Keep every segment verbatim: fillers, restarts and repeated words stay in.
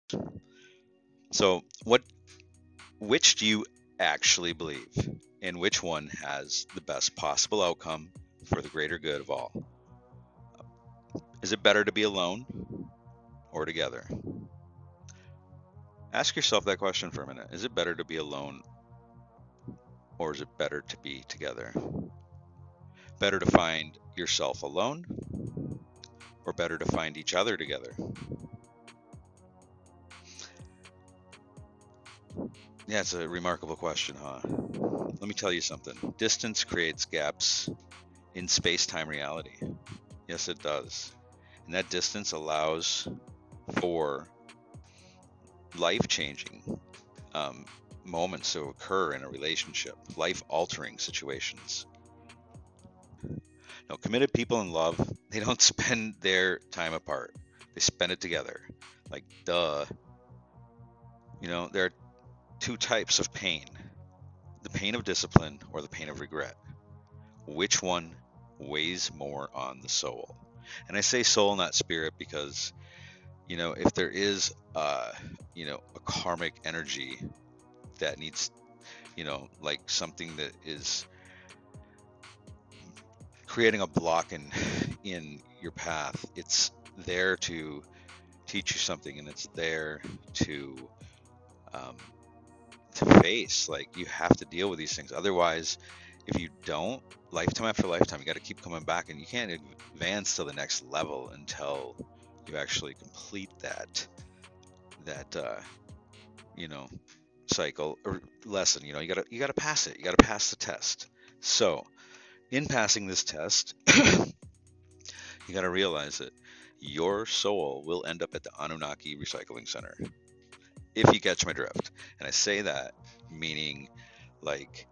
So, what, which do you actually believe, and which one has the best possible outcome for the greater good of all? Is it better to be alone or together? Ask yourself that question for a minute. Is it better to be alone or is it better to be together? Better to find yourself alone or better to find each other together? Yeah, it's a remarkable question, huh? Let me tell you something. Distance creates gaps in space-time reality. Yes, it does. And that distance allows for life-changing um, moments to occur in a relationship, life-altering situations. No, committed people in love, they don't spend their time apart. They spend it together. Like, duh. You know, there are two types of pain. The pain of discipline or the pain of regret. Which one weighs more on the soul? And I say soul, not spirit, because, you know, if there is, uh, you know, a karmic energy that needs, you know, like something that is creating a block in in your path, it's there to teach you something, and it's there to um, to face. Like, you have to deal with these things. Otherwise, if you don't, lifetime after lifetime, you got to keep coming back, and you can't advance to the next level until you actually complete that that uh, you know cycle or lesson. You know, you gotta you gotta pass it. You gotta pass the test. So, in passing this test, you gotta realize that your soul will end up at the Anunnaki Recycling Center, if you catch my drift. And I say that meaning, like,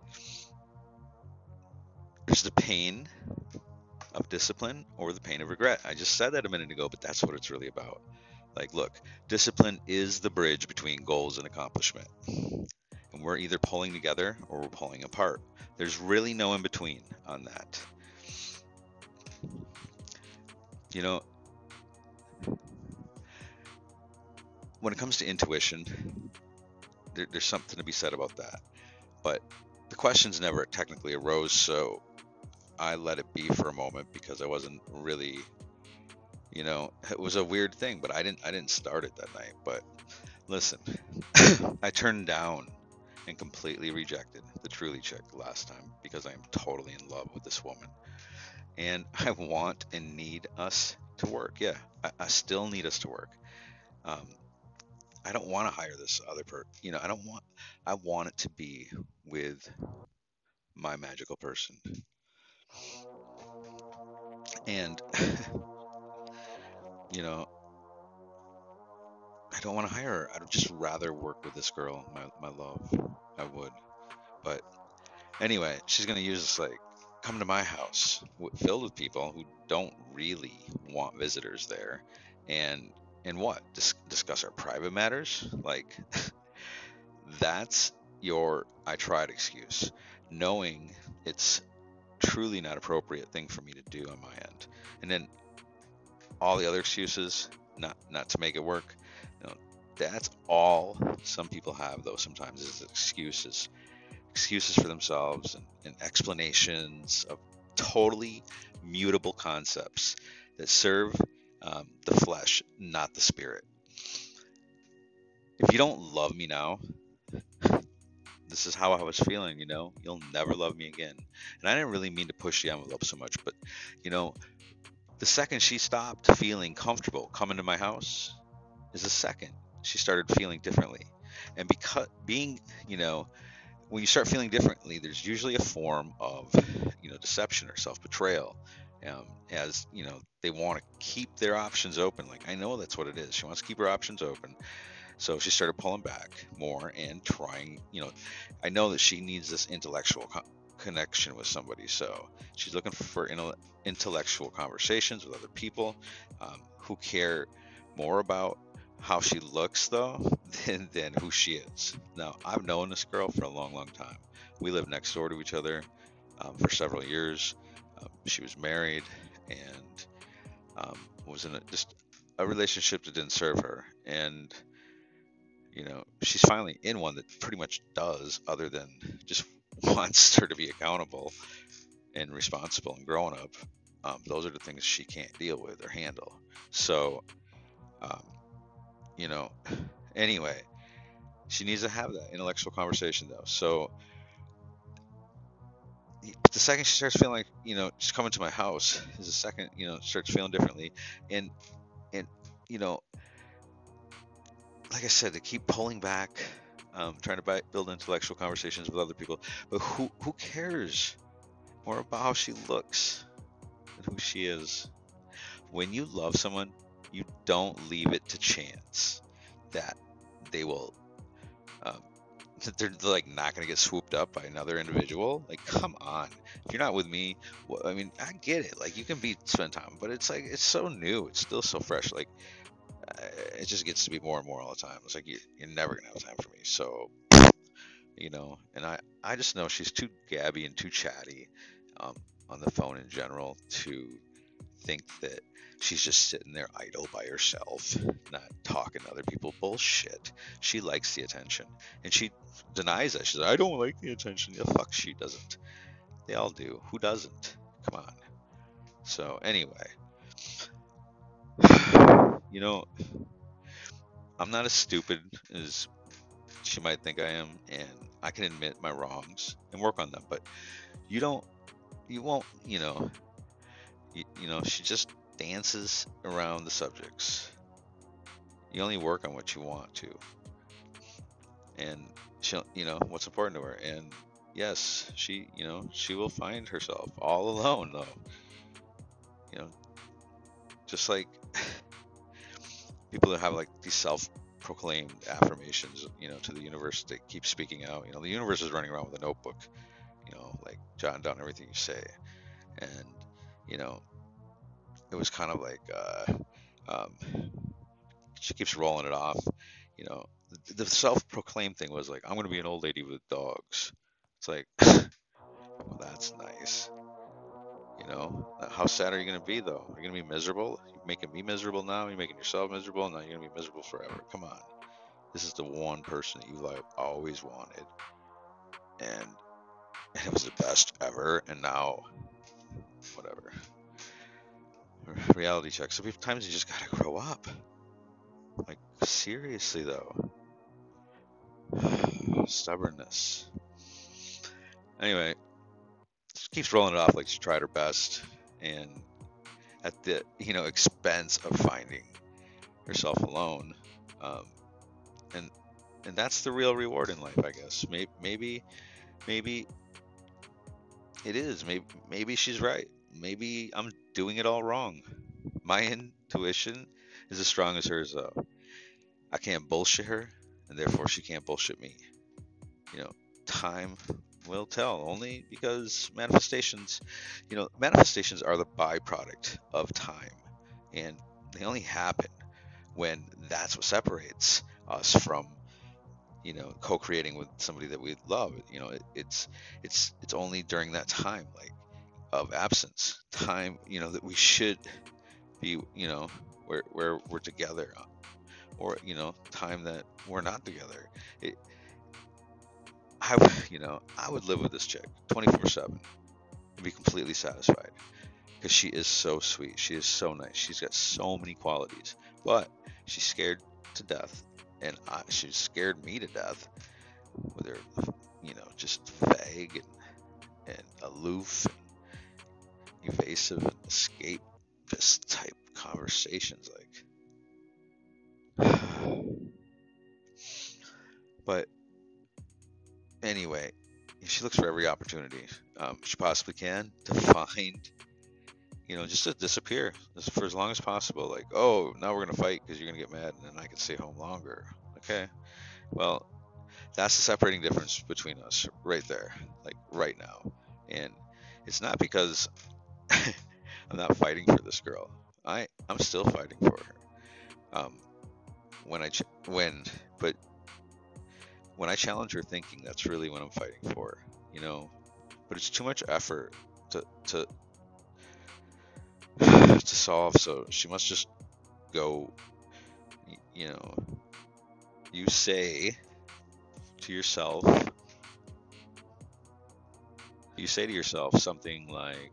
there's the pain of discipline or the pain of regret. I just said that a minute ago, but that's what it's really about. Like, look, discipline is the bridge between goals and accomplishment. And we're either pulling together or we're pulling apart. There's really no in between on that. You know, when it comes to intuition, there, there's something to be said about that. But the questions never technically arose, so I let it be for a moment because I wasn't really, you know, it was a weird thing, but I didn't I didn't start it that night. But listen, I turned down and completely rejected the Truly chick last time because I am totally in love with this woman. And I want and need us to work. Yeah, I, I still need us to work. Um, I don't want to hire this other person. You know, I don't want, I want it to be with my magical person. And, you know, I don't want to hire her. I'd just rather work with this girl, my, my love. I would. But anyway, she's going to use this, like, come to my house filled with people who don't really want visitors there. And, and what? Dis- discuss our private matters? Like, that's your I tried excuse, knowing it's truly not appropriate thing for me to do on my end. And then all the other excuses, not not to make it work, you know, that's all some people have, though, sometimes, is excuses. Excuses for themselves, and, and explanations of totally mutable concepts that serve um, the flesh, not the spirit. If you don't love me now, this is how I was feeling, you know, you'll never love me again. And I didn't really mean to push the envelope so much, but, you know, the second she stopped feeling comfortable coming to my house is the second she started feeling differently. And because being, you know, when you start feeling differently, there's usually a form of, you know, deception or self-betrayal. Um, as, you know, they want to keep their options open. Like, I know that's what it is. She wants to keep her options open. So she started pulling back more and trying, you know, I know that she needs this intellectual co- connection with somebody. So she's looking for intellectual conversations with other people um, who care more about how she looks, though, than, than who she is. Now, I've known this girl for a long, long time. We lived next door to each other um, for several years. Um, she was married and um, was in a, just a relationship that didn't serve her. And You know, she's finally in one that pretty much does, other than just wants her to be accountable and responsible and grown up. Um, those are the things she can't deal with or handle. So, um, you know, anyway, she needs to have that intellectual conversation though. So the second she starts feeling like, you know, she's coming to my house is the second, you know, starts feeling differently. And, and, you know, like I said, to keep pulling back, um, trying to buy, build intellectual conversations with other people, but who, who cares more about how she looks than who she is? When you love someone, you don't leave it to chance that they will, um, that they're like not going to get swooped up by another individual. Like, come on. If you're not with me, well, I mean, I get it. Like, you can be spend time, but it's like, it's so new. It's still so fresh. Like, uh, it just gets to be more and more all the time. It's like, you, you're never going to have time for me. So, you know, and I, I just know she's too gabby and too chatty, um, on the phone in general to think that she's just sitting there idle by herself, not talking to other people. Bullshit. She likes the attention, and she denies that. She's like, I don't like the attention. Yeah, fuck, she doesn't. They all do. Who doesn't? Come on. So anyway, you know, I'm not as stupid as she might think I am, and I can admit my wrongs and work on them. But you don't, you won't, you know, you, you know, she just dances around the subjects. You only work on what you want to, and she'll, you know, what's important to her. And yes, she, you know, she will find herself all alone though. You know, just like people that have like these self-proclaimed affirmations, you know, to the universe, they keep speaking out. You know, the universe is running around with a notebook, you know, like jotting down everything you say. And, you know, it was kind of like, uh, um, she keeps rolling it off. You know, the, the self-proclaimed thing was like, I'm going to be an old lady with dogs. It's like, well, that's nice. You know, how sad are you going to be though? Are you going to be miserable? You're making me miserable now. You're making yourself miserable. Now you're going to be miserable forever. Come on. This is the one person that you like always wanted. And, and it was the best ever. And now, whatever. Reality check. So sometimes you just got to grow up. Like, seriously though. Stubbornness. Anyway, she keeps rolling it off like she tried her best, and at the, you know, expense of finding herself alone. Um, and and that's the real reward in life, I guess. Maybe maybe maybe it is. Maybe maybe she's right. Maybe I'm doing it all wrong. My intuition is as strong as hers, though. I can't bullshit her, and therefore she can't bullshit me. You know, time will tell, only because manifestations, you know, manifestations are the byproduct of time, and they only happen when that's what separates us from, you know, co-creating with somebody that we love. You know, it, it's it's it's only during that time, like, of absence, time, you know, that we should be, you know, where where we're together, or, you know, time that we're not together. It, I, you know, I would live with this chick twenty-four seven and be completely satisfied, because she is so sweet. She is so nice. She's got so many qualities, but she's scared to death, and I, she scared me to death with her, you know, just vague and, and aloof and evasive and escapist type conversations, like. But anyway, she looks for every opportunity um, she possibly can to find, you know, just to disappear for as long as possible. Like, oh, now we're going to fight because you're going to get mad, and then I can stay home longer. Okay, well, that's the separating difference between us right there, like right now. And it's not because I'm not fighting for this girl. I, I'm still fighting for her. Um, when I, ch- when, but when I challenge her thinking, that's really when I'm fighting for her, you know. But it's too much effort to to to solve, so she must just go, you know, you say to yourself, you say to yourself something like,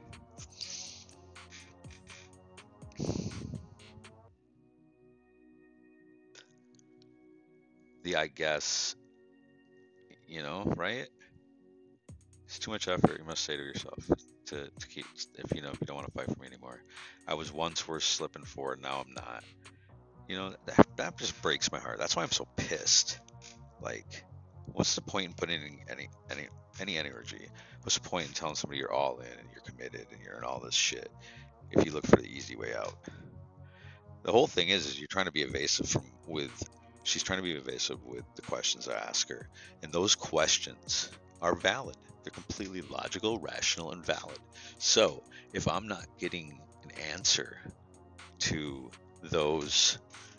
the I guess, you know, right? It's too much effort, you must say to yourself, to, to keep, if you know, if you don't want to fight for me anymore. I was once worth slipping for, now I'm not. You know, that, that just breaks my heart. That's why I'm so pissed. Like, what's the point in putting in any any any energy? What's the point in telling somebody you're all in and you're committed and you're in all this shit if you look for the easy way out? The whole thing is, is you're trying to be evasive from with. She's trying to be evasive with the questions I ask her, and those questions are valid. They're completely logical, rational, and valid. So if I'm not getting an answer to those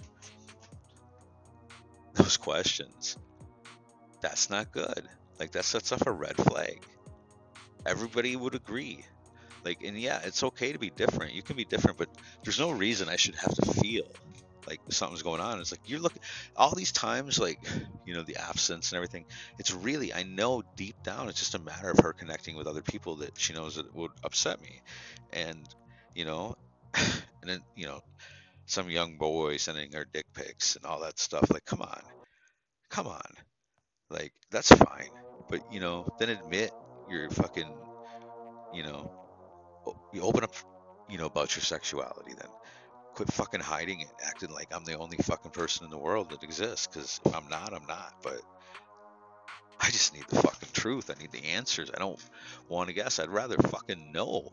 those questions, that's not good. Like, that sets off a red flag. Everybody would agree. Like, and yeah, it's okay to be different. You can be different, but there's no reason I should have to feel like something's going on. It's like, you're looking all these times, like, you know, the absence and everything. It's really, I know deep down, it's just a matter of her connecting with other people that she knows that would upset me. And, you know, and then, you know, some young boy sending her dick pics and all that stuff. Like, come on, come on. Like, that's fine. But, you know, then admit you're fucking, you know, you open up, you know, about your sexuality then. Quit fucking hiding it, acting like I'm the only fucking person in the world that exists. Because if I'm not, I'm not. But I just need the fucking truth. I need the answers. I don't want to guess. I'd rather fucking know.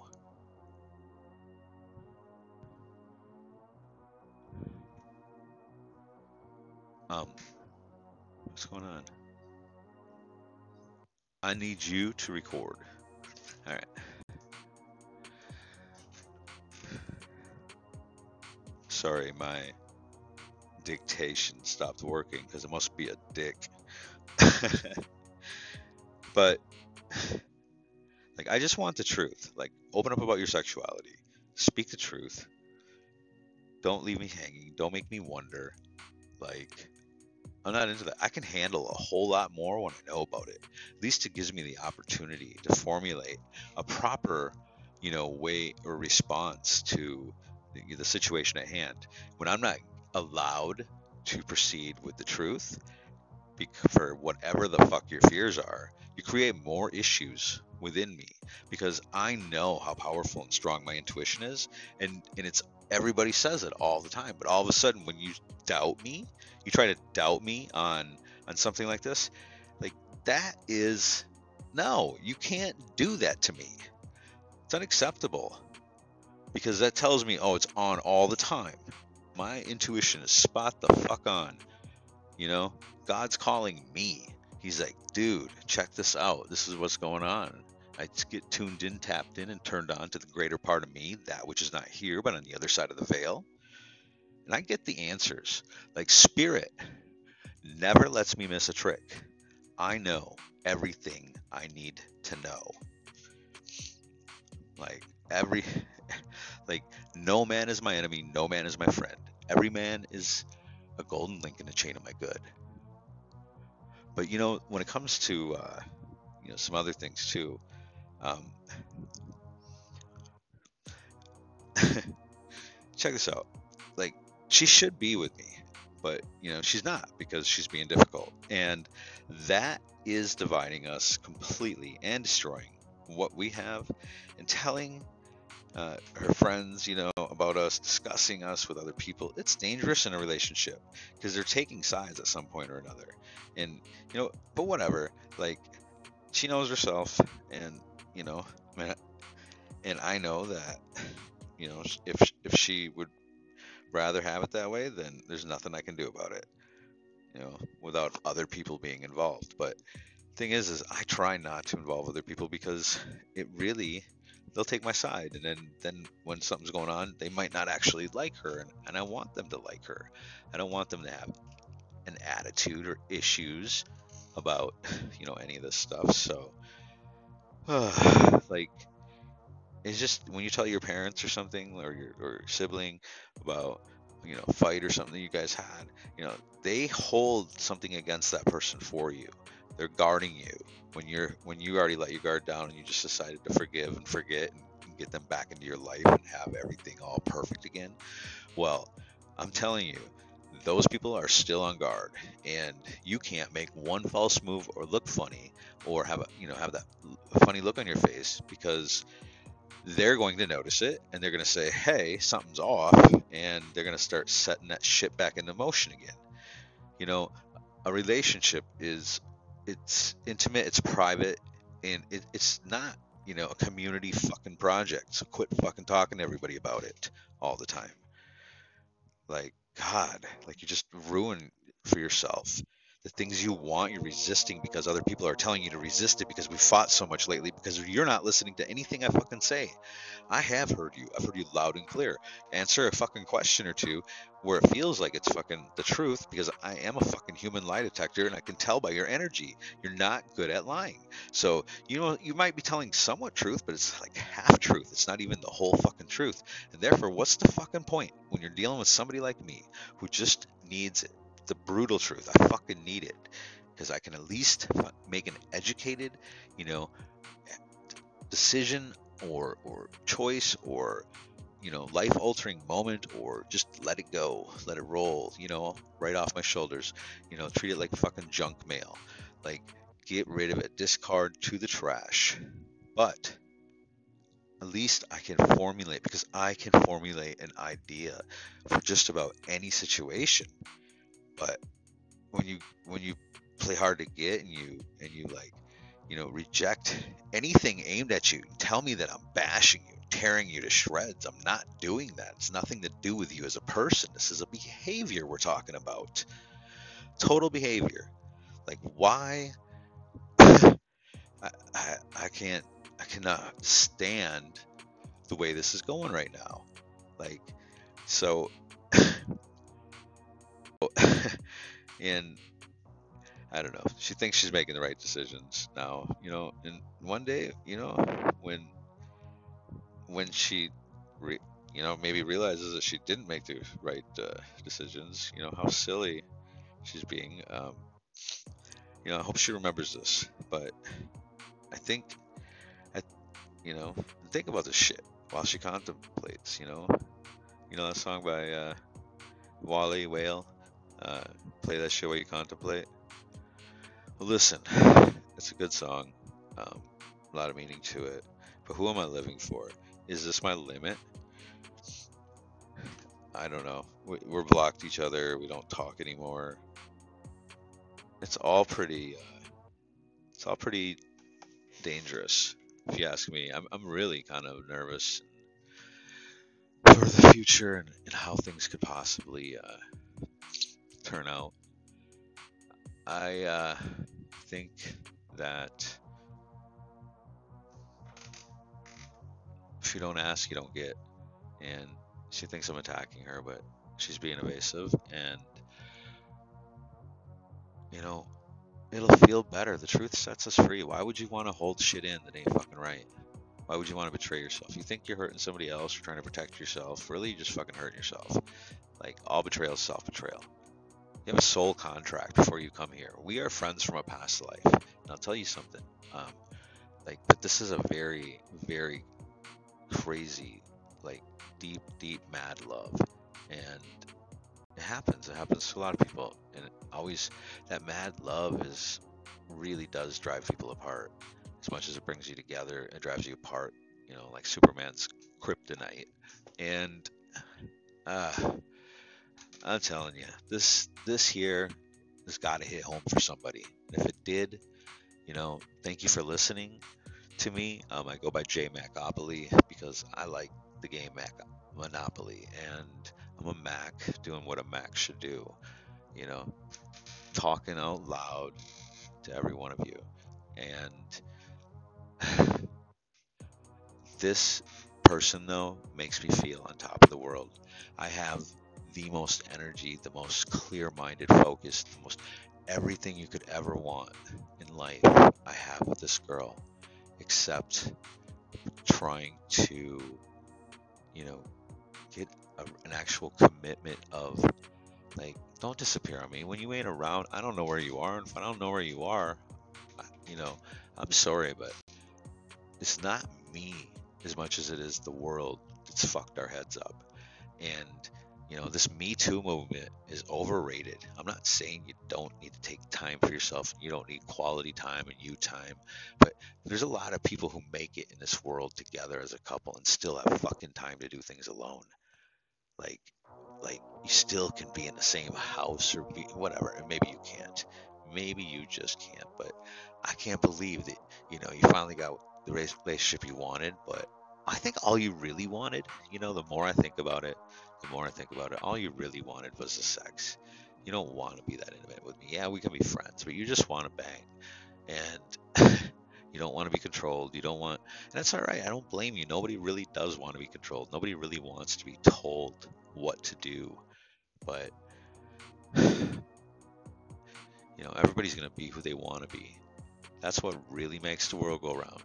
Um, what's going on? I need you to record. All right. Sorry, my dictation stopped working because it must be a dick. But, like, I just want the truth. Like, open up about your sexuality. Speak the truth. Don't leave me hanging. Don't make me wonder. Like, I'm not into that. I can handle a whole lot more when I know about it. At least it gives me the opportunity to formulate a proper, you know, way or response to the, the situation at hand. When I'm not allowed to proceed with the truth, for whatever the fuck your fears are, you create more issues within me, because I know how powerful and strong my intuition is, and and it's, everybody says it all the time, but all of a sudden when you doubt me, you try to doubt me on on something like this, like, that is, no, you can't do that to me. It's unacceptable, because that tells me, oh, it's on all the time. My intuition is spot the fuck on. You know, God's calling me. He's like, dude, check this out. This is what's going on. I get tuned in, tapped in, and turned on to the greater part of me, that which is not here, but on the other side of the veil. And I get the answers. Like, Spirit never lets me miss a trick. I know everything I need to know. Like, every, like, no man is my enemy. No man is my friend. Every man is a golden link in the chain of my good. But, you know, when it comes to, uh, you know, some other things too, um, check this out. Like, she should be with me, but, you know, she's not, because she's being difficult. And that is dividing us completely and destroying what we have, and telling uh, her friends, you know, about us, discussing us with other people. It's dangerous in a relationship, because they're taking sides at some point or another. And, you know, but whatever, like, she knows herself, and, you know, and I know that, you know, if if she would rather have it that way, then there's nothing I can do about it, you know, without other people being involved. But thing is, is I try not to involve other people, because it really, they'll take my side, and then then when something's going on, they might not actually like her, and, and I want them to like her. I don't want them to have an attitude or issues about, you know, any of this stuff. So uh, like, it's just, when you tell your parents or something, or your or your sibling about you know, fight or something that you guys had, you know, they hold something against that person for you. They're guarding you when you're when you already let your guard down and you just decided to forgive and forget and, and get them back into your life and have everything all perfect again. Well, I'm telling you, those people are still on guard, and you can't make one false move or look funny or have a you know have that funny look on your face, because they're going to notice it and they're going to say, hey, something's off, and they're going to start setting that shit back into motion again. You know, a relationship is, it's intimate, it's private, and it, it's not, you know, a community fucking project. So quit fucking talking to everybody about it all the time. Like, God, like you just ruin for yourself. The things you want, you're resisting because other people are telling you to resist it, because we fought so much lately, because you're not listening to anything I fucking say. I have heard you. I've heard you loud and clear. Answer a fucking question or two where it feels like it's fucking the truth, because I am a fucking human lie detector and I can tell by your energy. You're not good at lying. So, you know, you might be telling somewhat truth, but it's like half truth. It's not even the whole fucking truth. And therefore, what's the fucking point when you're dealing with somebody like me who just needs it? The brutal truth. I fucking need it, because I can at least make an educated, you know, decision or or choice, or you know, life altering moment, or just let it go, let it roll, you know, right off my shoulders, you know, treat it like fucking junk mail, like get rid of it, discard to the trash. But at least I can formulate, because I can formulate an idea for just about any situation. But when you when you play hard to get, and you and you like, you know, reject anything aimed at you, tell me that I'm bashing you, tearing you to shreds. I'm not doing that. It's nothing to do with you as a person. This is a behavior we're talking about. Total behavior. Like, why? I, I I can't I cannot stand the way this is going right now. Like, so and I don't know. She thinks she's making the right decisions now, you know. And one day, you know, when when she, re, you know, maybe realizes that she didn't make the right uh, decisions, you know, how silly she's being. Um, you know, I hope she remembers this. But I think, I, you know, think about this shit while she contemplates. You know, you know that song by uh, Wally Whale. Uh, play that shit while you contemplate. Well, listen, it's a good song, um, a lot of meaning to it, but who am I living for? Is this my limit? I don't know. We, we're blocked each other. We don't talk anymore. It's all pretty. Uh, it's all pretty dangerous, if you ask me. I'm I'm really kind of nervous for the future, and, and how things could possibly uh, turn out. I uh, think that if you don't ask, you don't get. And she thinks I'm attacking her, but she's being evasive. And, you know, it'll feel better. The truth sets us free. Why would you want to hold shit in that ain't fucking right? Why would you want to betray yourself? You think you're hurting somebody else, you're trying to protect yourself. Really, you're just fucking hurting yourself. Like, all betrayal is self-betrayal. You have a soul contract before you come here. We are friends from a past life. And I'll tell you something. Um, like, but this is a very, very crazy, like, deep, deep, mad love. And it happens. It happens to a lot of people. And it always, that mad love is really does drive people apart. As much as it brings you together, it drives you apart. You know, like Superman's kryptonite. And, uh, I'm telling you, this this here has got to hit home for somebody. And if it did, you know, thank you for listening to me. Um, I go by J Macopoly because I like the game Mac Monopoly, and I'm a Mac doing what a Mac should do. You know, talking out loud to every one of you. And this person, though, makes me feel on top of the world. I have the most energy, the most clear-minded focus, the most everything you could ever want in life I have with this girl, except trying to, you know, get a, an actual commitment of like, don't disappear on me. When you ain't around, I don't know where you are. And if I don't know where you are, I, you know, I'm sorry, but it's not me as much as it is the world that's fucked our heads up. And, you know, this Me Too movement is overrated. I'm not saying you don't need to take time for yourself. You don't need quality time and you time. But there's a lot of people who make it in this world together as a couple and still have fucking time to do things alone. Like, like you still can be in the same house or be whatever. And maybe you can't. Maybe you just can't. But I can't believe that, you know, you finally got the relationship you wanted. But I think all you really wanted, you know, the more I think about it, the more I think about it, all you really wanted was the sex. You don't want to be that intimate with me. Yeah, we can be friends, but you just want to bang. And you don't want to be controlled. You don't want, and that's all right. I don't blame you. Nobody really does want to be controlled. Nobody really wants to be told what to do. But, you know, everybody's going to be who they want to be. That's what really makes the world go round.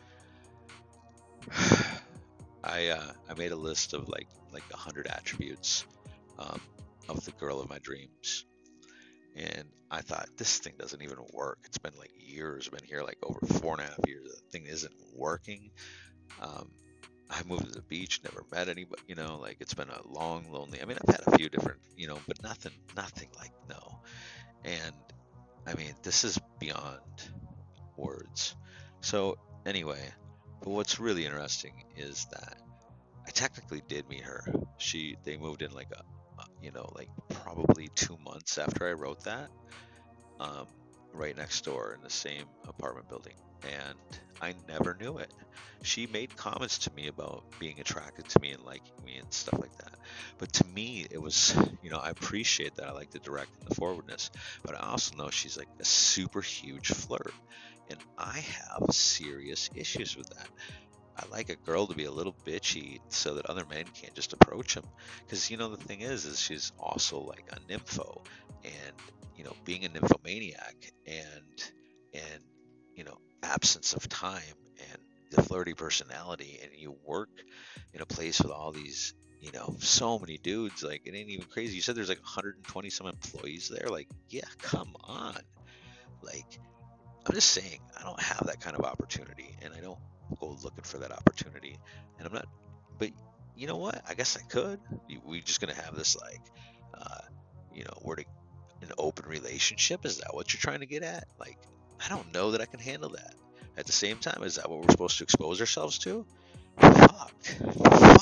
I uh, I made a list of like like a hundred attributes um, of the girl of my dreams, and I thought this thing doesn't even work. It's been like years. I've been here like over four and a half years. The thing isn't working. Um, I moved to the beach, never met anybody. You know, like it's been a long, lonely. I mean, I've had a few different, you know, but nothing, nothing like no. And I mean, this is beyond words. So anyway, but what's really interesting is that I technically did meet her. She they moved in like a, uh, you know, like probably two months after I wrote that, um, right next door in the same apartment building, and I never knew it. She made comments to me about being attracted to me and liking me and stuff like that. But to me, it was, you know, I appreciate that. I like the direct and the forwardness, but I also know she's like a super huge flirt, and I have serious issues with that. I like a girl to be a little bitchy so that other men can't just approach him. Because, you know, the thing is, is she's also like a nympho. And, you know, being a nymphomaniac and, and, you know, absence of time and the flirty personality, and you work in a place with all these, you know, so many dudes, like, it ain't even crazy. You said there's like one hundred twenty some employees there. Like, yeah, come on. Like, I'm just saying, I don't have that kind of opportunity, and I don't go looking for that opportunity. And I'm not, but you know what? I guess I could. We just gonna have this like, uh, you know, we're to, an open relationship. Is that what you're trying to get at? Like, I don't know that I can handle that. At the same time, is that what we're supposed to expose ourselves to? Fuck, fuck.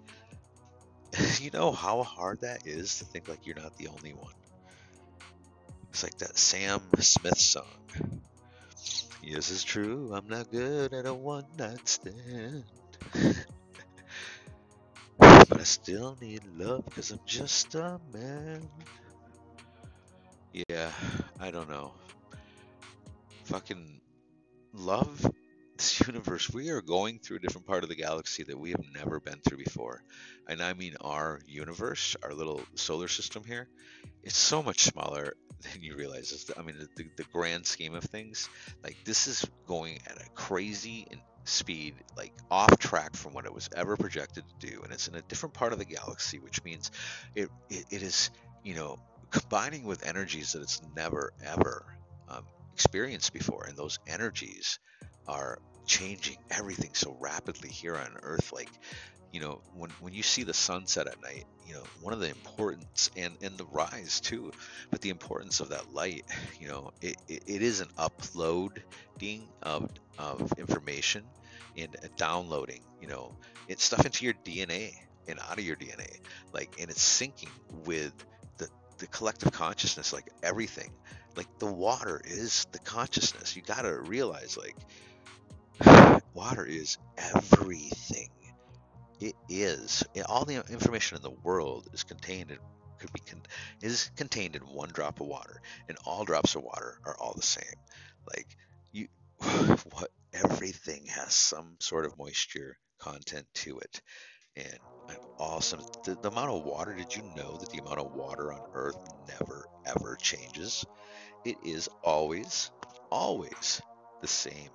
You know how hard that is to think like you're not the only one. It's like that Sam Smith song. Yes, it's true, I'm not good at a one-night stand. But I still need love because I'm just a man. Yeah, I don't know. Fucking love this universe. We are going through a different part of the galaxy that we have never been through before. And I mean our universe, our little solar system here. It's so much smaller than you realize. It's the, I mean, the, the grand scheme of things, like this is going at a crazy speed, like off track from what it was ever projected to do, and it's in a different part of the galaxy, which means it it, it is, you know, combining with energies that it's never ever um, experienced before, and those energies are changing everything so rapidly here on Earth, like, you know, when when you see the sunset at night, you know, one of the importance, and and the rise too, but the importance of that light, you know, it, it, it is an uploading of of information and a downloading, you know, it's stuff into your D N A and out of your D N A, like, and it's syncing with the the collective consciousness, like everything, like the water is the consciousness. You gotta realize, like, water is everything. It is. It- all the information in the world is contained in could be con- is contained in one drop of water, and all drops of water are all the same. Like, you, what everything has some sort of moisture content to it, and I'm awesome. The, the amount of water. Did you know that the amount of water on Earth never ever changes? It is always, always the same.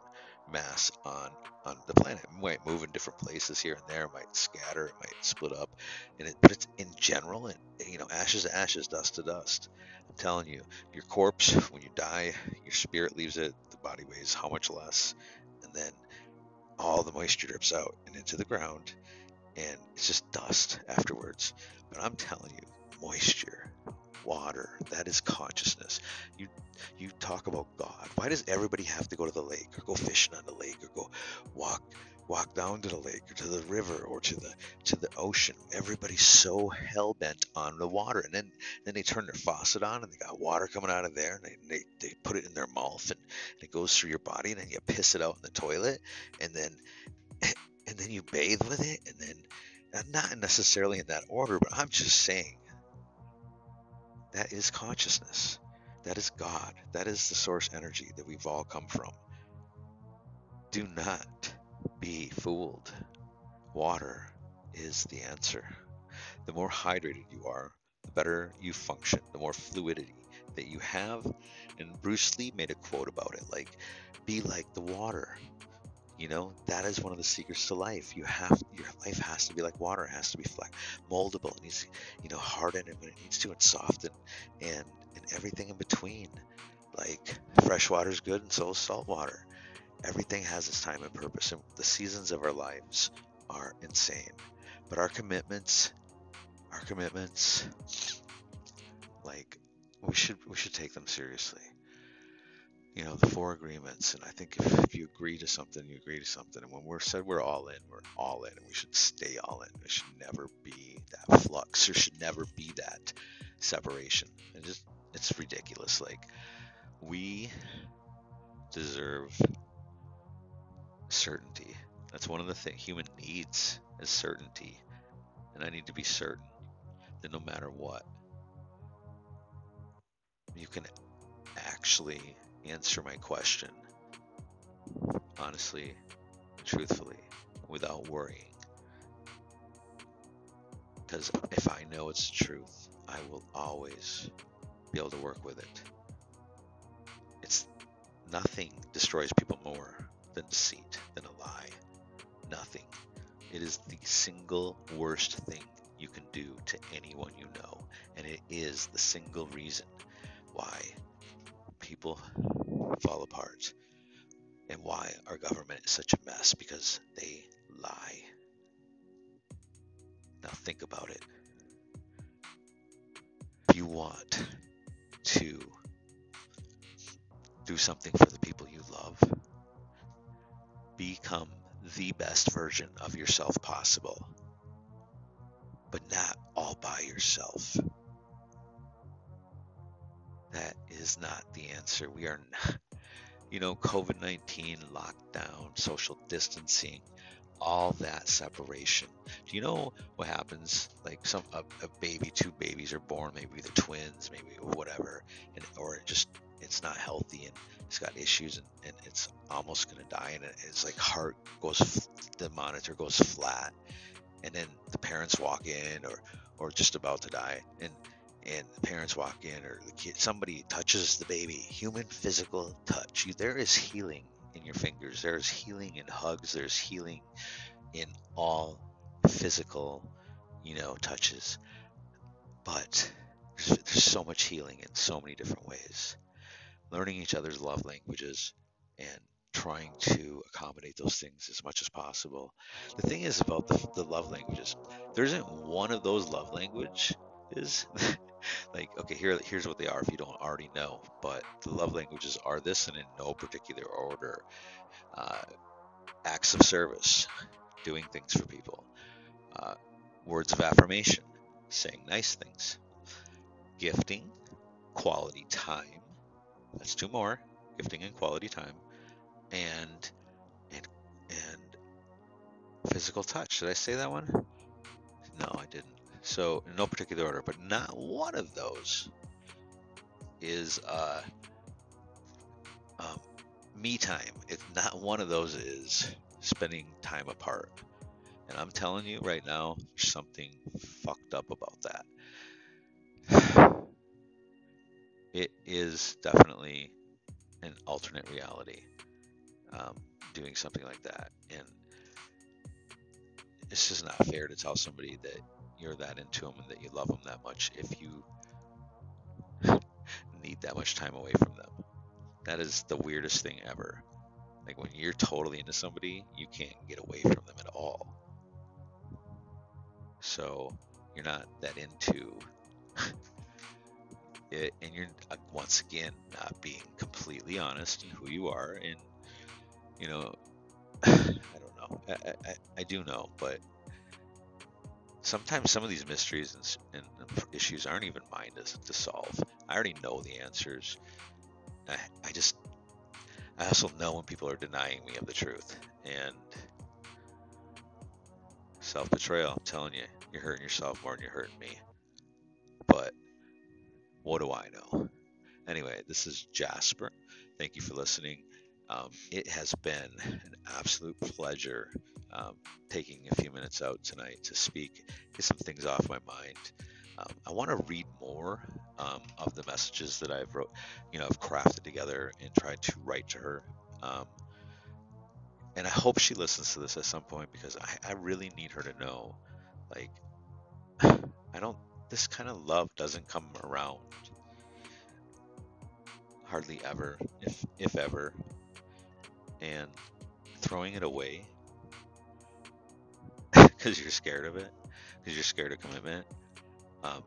mass on on the planet. It might move in different places here and there, it might scatter, it might split up, and it, but it's in general, and you know, ashes to ashes, dust to dust. I'm telling you, your corpse, when you die, your spirit leaves it, the body weighs how much less, and then all the moisture drips out and into the ground, and it's just dust afterwards. But I'm telling you, moisture, water, that is consciousness. You you talk about God. Why does everybody have to go to the lake or go fishing on the lake or go walk walk down to the lake or to the river or to the to the ocean? Everybody's so hell bent on the water, and then then they turn their faucet on and they got water coming out of there, and they they, they put it in their mouth, and it goes through your body, and then you piss it out in the toilet, and then and then you bathe with it, and then not necessarily in that order, but I'm just saying that is consciousness. That is God. That is the source energy that we've all come from. Do not be fooled. Water is the answer. The more hydrated you are, the better you function, the more fluidity that you have. And Bruce Lee made a quote about it, like, be like the water. You know, that is one of the secrets to life. You have your life has to be like water. It has to be flex, moldable. It needs, you know, harden it when it needs to, and soften, and and everything in between. Like fresh water is good, and so is salt water. Everything has its time and purpose, and the seasons of our lives are insane. But our commitments, our commitments, like we should we should take them seriously. You know, the four agreements, and I think if, if you agree to something, you agree to something. And when we're said we're all in, we're all in, and we should stay all in. There should never be that flux. There should never be that separation. And just, it's ridiculous. Like, we deserve certainty. That's one of the things human needs, is certainty. And I need to be certain that no matter what, you can actually answer my question honestly and truthfully without worrying. Because if I know it's the truth, I will always be able to work with it. It's nothing destroys people more than deceit, than a lie. Nothing. It is the single worst thing you can do to anyone you know, and it is the single reason why people fall apart and why our government is such a mess, because they lie. Now think about it. If you want to do something for the people you love, become the best version of yourself possible, but not all by yourself. That is not the answer. We are not, you know, COVID nineteen, lockdown, social distancing, all that separation. Do you know what happens? Like some a, a baby, two babies are born, maybe they're twins, maybe whatever, and or it just it's not healthy and it's got issues, and, and it's almost gonna die, and it, it's like heart goes, the monitor goes flat, and then the parents walk in, or or just about to die, and and the parents walk in, or the kid, somebody touches the baby, human physical touch. You, there is healing in your fingers. There's healing in hugs. There's healing in all physical, you know, touches. But there's, there's so much healing in so many different ways. Learning each other's love languages and trying to accommodate those things as much as possible. The thing is about the, the love languages, there isn't one of those love languages like, okay, here here's what they are if you don't already know. But the love languages are this, and in no particular order. Uh, acts of service, doing things for people. Uh, words of affirmation, saying nice things. Gifting, quality time. That's two more. Gifting and quality time. And and and physical touch. Did I say that one? No, I didn't. So in no particular order, but not one of those is uh, um, me time. It's not one of those is spending time apart. And I'm telling you right now, there's something fucked up about that. It is definitely an alternate reality. Um, doing something like that. And it's just not fair to tell somebody that you're that into them and that you love them that much if you need that much time away from them. That is the weirdest thing ever. Like when you're totally into somebody, you can't get away from them at all. So you're not that into it, and you're uh, once again not being completely honest in who you are. And you know, I don't know. I, I, I do know, but sometimes some of these mysteries and, and issues aren't even mine to, to solve. I already know the answers. I, I just, I also know when people are denying me of the truth. And self-betrayal, I'm telling you, you're hurting yourself more than you're hurting me. But what do I know? Anyway, this is Jasper. Thank you for listening. Um, it has been an absolute pleasure um, taking a few minutes out tonight to speak, get some things off my mind. Um, I want to read more um, of the messages that I've wrote, you know, I've crafted together and tried to write to her. Um, and I hope she listens to this at some point, because I, I really need her to know, like, I don't, this kind of love doesn't come around hardly ever, if if ever. And throwing it away because you're scared of it, because you're scared of commitment. Um,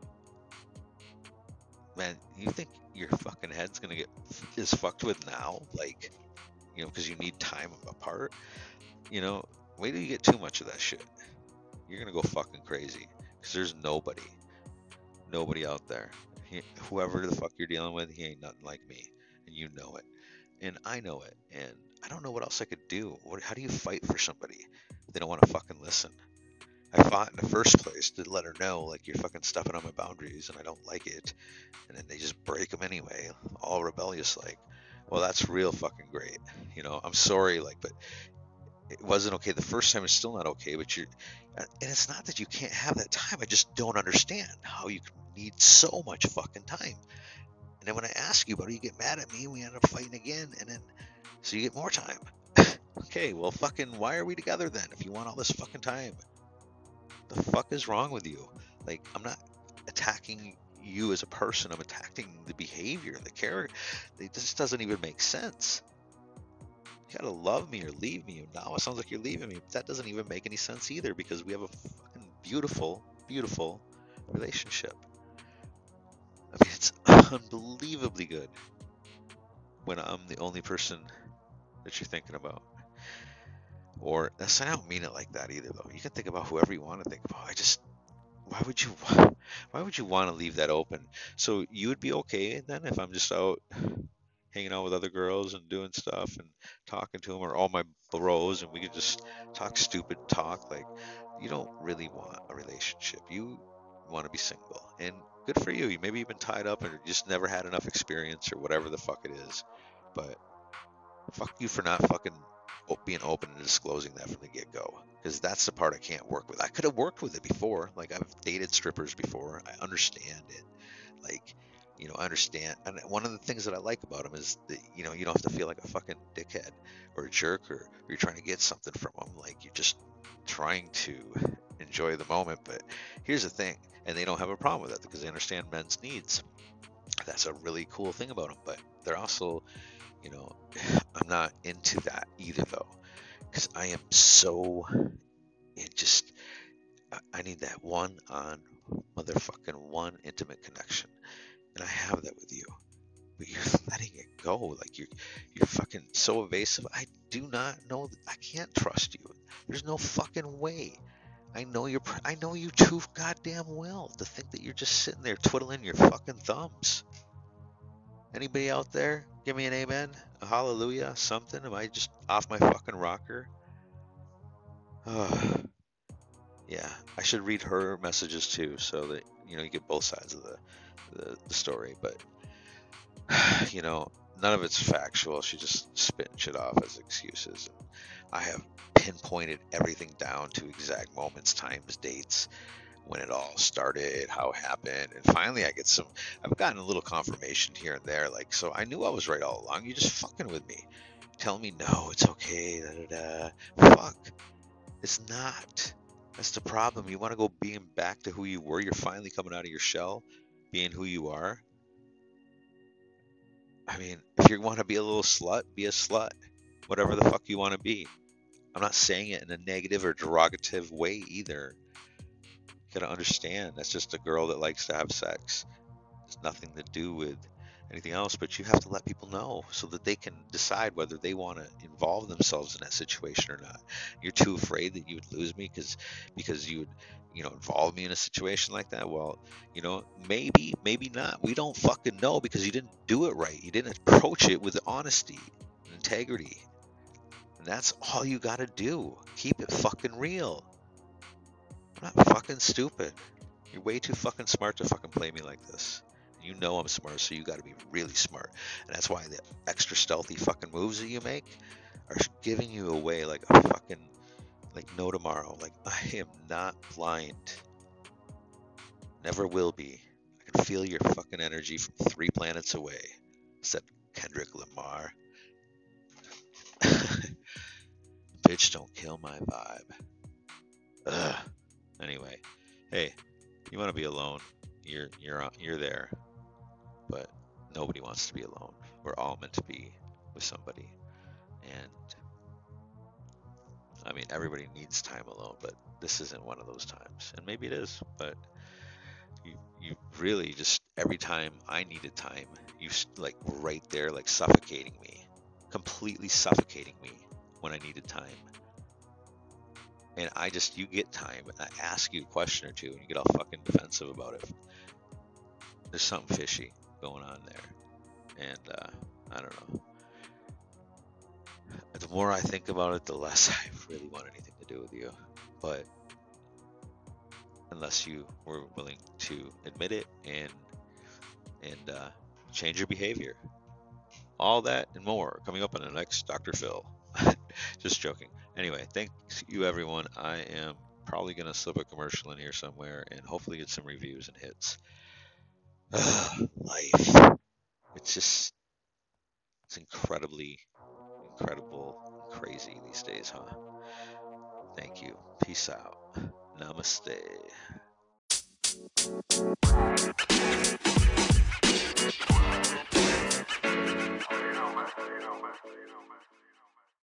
man, you think your fucking head's gonna get is fucked with now, like, you know, because you need time apart. You know, wait till you get too much of that shit. You're gonna go fucking crazy, because there's nobody, nobody out there. He, whoever the fuck you're dealing with, he ain't nothing like me, and you know it, and I know it, and I don't know what else I could do. What, how do you fight for somebody if they don't want to fucking listen? I fought in the first place to let her know, like, you're fucking stepping on my boundaries and I don't like it. And then they just break them anyway, all rebellious like. Well, that's real fucking great. You know, I'm sorry, like, but it wasn't okay the first time. It's still not okay, but you're, and it's not that you can't have that time. I just don't understand how you can need so much fucking time. And then when I ask you about it, you get mad at me and we end up fighting again. And then, so you get more time. Okay, well, fucking, why are we together then if you want all this fucking time? The fuck is wrong with you? Like, I'm not attacking you as a person. I'm attacking the behavior, the character. It just doesn't even make sense. You gotta love me or leave me. Now it sounds like you're leaving me. But that doesn't even make any sense either, because we have a fucking beautiful, beautiful relationship. I mean, it's unbelievably good when I'm the only person that you're thinking about. Or, that's, I don't mean it like that either, though. You can think about whoever you want to think about. I just, why would you, why would you want to leave that open? So you would be okay then if I'm just out hanging out with other girls and doing stuff and talking to them, or all my bros, and we could just talk stupid talk. Like, you don't really want a relationship. You want to be single, and good for you. You maybe you've been tied up and just never had enough experience, or whatever the fuck it is. But fuck you for not fucking being open and disclosing that from the get-go, because that's the part I can't work with. I could have worked with it before. Like, I've dated strippers before. I understand it. Like, you know, I understand. And one of the things that I like about them is that, you know, you don't have to feel like a fucking dickhead or a jerk, or, or you're trying to get something from them. Like, you're just trying to enjoy the moment. But here's the thing, and they don't have a problem with that because they understand men's needs. That's a really cool thing about them. But they're also, you know, I'm not into that either, though, because I am so, it just, I need that one on motherfucking one intimate connection, and I have that with you, but you're letting it go. Like, you're, you're fucking so evasive. I do not know, I can't trust you. There's no fucking way. I know you're, I know you too goddamn well to think that you're just sitting there twiddling your fucking thumbs. Anybody out there? Give me an amen, a hallelujah, something. Am I just off my fucking rocker? Oh, yeah, I should read her messages too, so that, you know, you get both sides of the, the, the story. But, you know, none of it's factual. She just spitting shit off as excuses. I have pinpointed everything down to exact moments, times, dates. when it all started, how it happened, and finally I get some. I've gotten a little confirmation here and there, like, so I knew I was right all along. You're just fucking with me, telling me no, it's okay. Da, da, da. Fuck, it's not. That's the problem. You want to go being back to who you were. You're finally coming out of your shell, being who you are. I mean, if you want to be a little slut, be a slut. Whatever the fuck you want to be. I'm not saying it in a negative or derogative way either. You gotta understand, that's just a girl that likes to have sex. It's nothing to do with anything else, but you have to let people know so that they can decide whether they want to involve themselves in that situation or not. You're too afraid that you would lose me because because you would, you know, involve me in a situation like that. Well, you know, maybe, maybe not. We don't fucking know because you didn't do it right. You didn't approach it with honesty and integrity. And that's all you gotta do. Keep it fucking real. I'm not fucking stupid. You're way too fucking smart to fucking play me like this. You know I'm smart, so you gotta be really smart. And that's why the extra stealthy fucking moves that you make are giving you away like a fucking, like no tomorrow. Like, I am not blind. Never will be. I can feel your fucking energy from three planets away, said Kendrick Lamar. Bitch, don't kill my vibe. Ugh. Anyway, hey, you want to be alone? You're you're you're there, but nobody wants to be alone. We're all meant to be with somebody, and I mean everybody needs time alone, but this isn't one of those times. And maybe it is, but you you really just every time I needed time, you like were right there, like suffocating me, completely suffocating me when I needed time. And I just, you get time, and I ask you a question or two, and you get all fucking defensive about it. There's something fishy going on there. And, uh, I don't know. The more I think about it, the less I really want anything to do with you. But, unless you were willing to admit it and, and, uh, change your behavior. All that and more coming up on the next Doctor Phil. Just joking. Anyway, thanks you everyone. I am probably going to slip a commercial in here somewhere and hopefully get some reviews and hits. Ugh, life. It's just, it's incredibly, incredible, crazy these days, huh? Thank you. Peace out. Namaste.